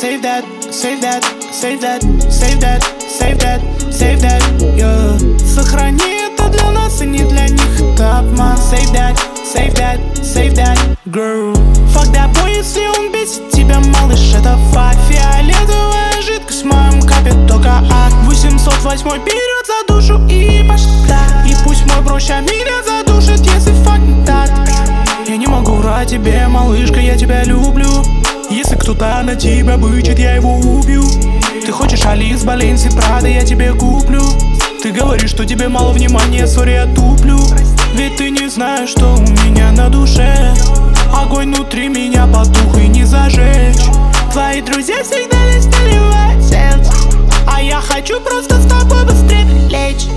save that, save that, save that, save that, save that, save that, yeah. Сохрани это для нас и не для них, это обман. Save that, save that, save that, girl. Fuck that boy, если он бесит тебя, малыш, это факт. Фиолетовая жидкость в моем капе, только ад. 808 берет за душу и пошла. И пусть мой проще меня задушит, если факт не так. Я не могу врать тебе, малышка, я тебя люблю. Если кто-то на тебя бычит, я его убью. Ты хочешь Алис, Баленси, Прада, я тебе куплю. Ты говоришь, что тебе мало внимания, сори, я туплю. Ведь ты не знаешь, что у меня на душе. Огонь внутри меня потух и не зажечь. Твои друзья всегда лишь наливают сердце, а я хочу просто с тобой быстрее лечь.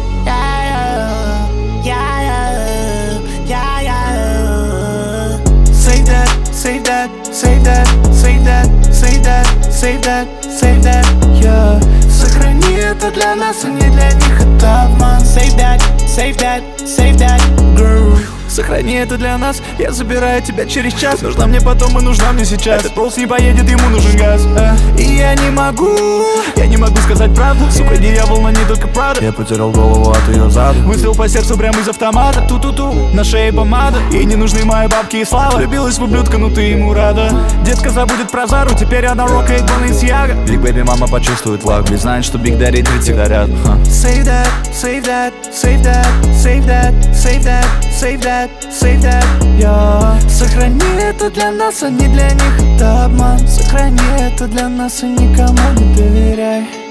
Save that, save that, save that, save that, save that, save that, yeah. Сохрани это для нас, а не для них, это обман. Save that, save that, save that, girl. Сохрани это для нас, я забираю тебя через час. Ты нужна мне потом и нужна мне сейчас. Этот полз не поедет, ему нужен газ. И я не могу сказать правду. Сука, дьявол, но не только правда. Я потерял голову от ее зада. Выстрел по сердцу прямо из автомата. Ту-ту-ту, на шее помада. Ей не нужны мои бабки и слава. Влюбилась в ублюдка, ну ты ему рада. Детка забудет про Зару, теперь она рокает Баленсиага. Big Baby мама почувствует влагу, ведь знает, что Big Daddy 30 всегда рядом. Save that, save that, save that, save that, save that, save that, save that, yeah. Сохрани это для нас, а не для них, это обман. Сохрани это для нас и никому не доверяй.